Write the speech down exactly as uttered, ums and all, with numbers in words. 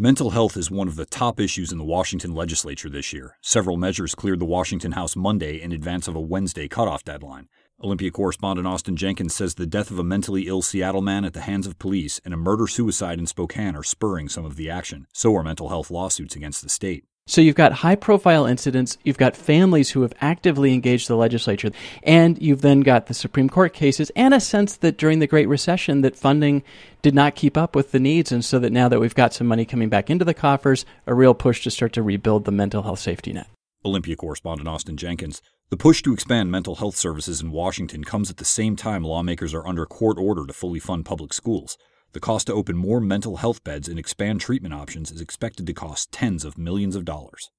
Mental health is one of the top issues in the Washington legislature this year. Several measures cleared the Washington House Monday in advance of a Wednesday cutoff deadline. Olympia correspondent Austin Jenkins says the death of a mentally ill Seattle man at the hands of police and a murder-suicide in Spokane are spurring some of the action. So are mental health lawsuits against the state. So you've got high-profile incidents, you've got families who have actively engaged the legislature, and you've then got the Supreme Court cases, and a sense that during the Great Recession that funding did not keep up with the needs, and so that now that we've got some money coming back into the coffers, a real push to start to rebuild the mental health safety net. Olympia correspondent Austin Jenkins. The push to expand mental health services in Washington comes at the same time lawmakers are under court order to fully fund public schools. The cost to open more mental health beds and expand treatment options is expected to cost tens of millions of dollars.